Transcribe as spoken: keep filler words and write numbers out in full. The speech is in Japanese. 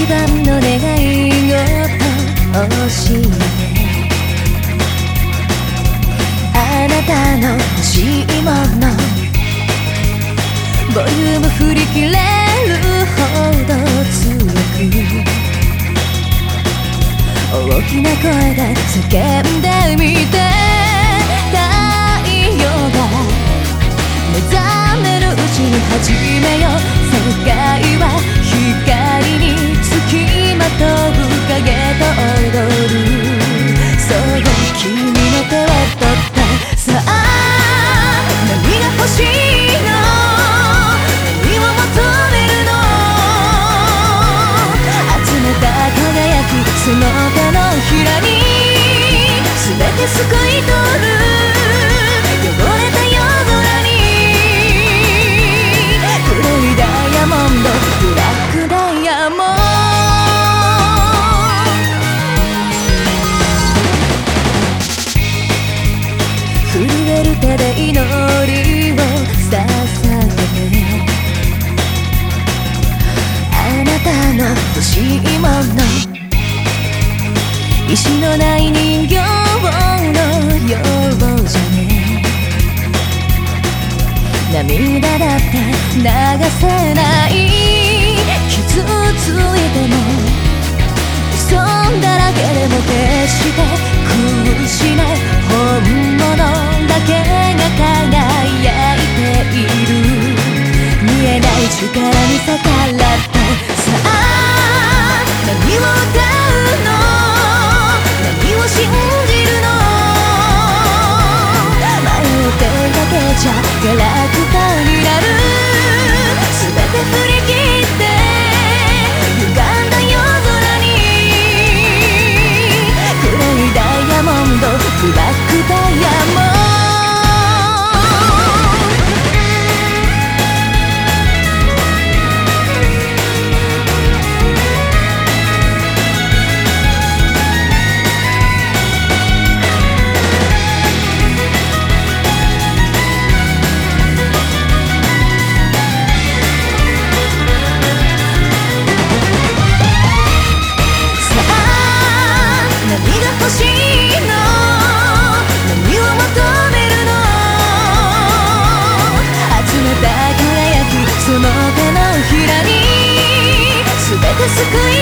番の願い事教えて、あなたの欲しいものボリューム振り切れるほど強く大きな声で叫んでみて、太陽が目覚めるうちに始めよう。世界は光につきまとう影と踊る。そう君の手を取ってさあ何が欲しいの、何を求めるの、集めた輝きその手のひらに全て救い取る。汚れた夜空に黒いダイヤモンド、ブラックダイヤモンド。震える手で祈りを捧げて、あなたの欲しいもの、石のない人形のようじゃね。涙だって流せない、傷ついても嘘だらけでも決して苦しない本物だけが輝いている。見えない力に逆らって、さあ何を歌うの、何を信じるの、迷ってるだけじゃガラクタになる。全て振り切って歪んだ夜空に黒いダイヤモンド、ブラックダイヤモンド。欲しいの、何を求めるの、集めた輝きその手のひらに全て救い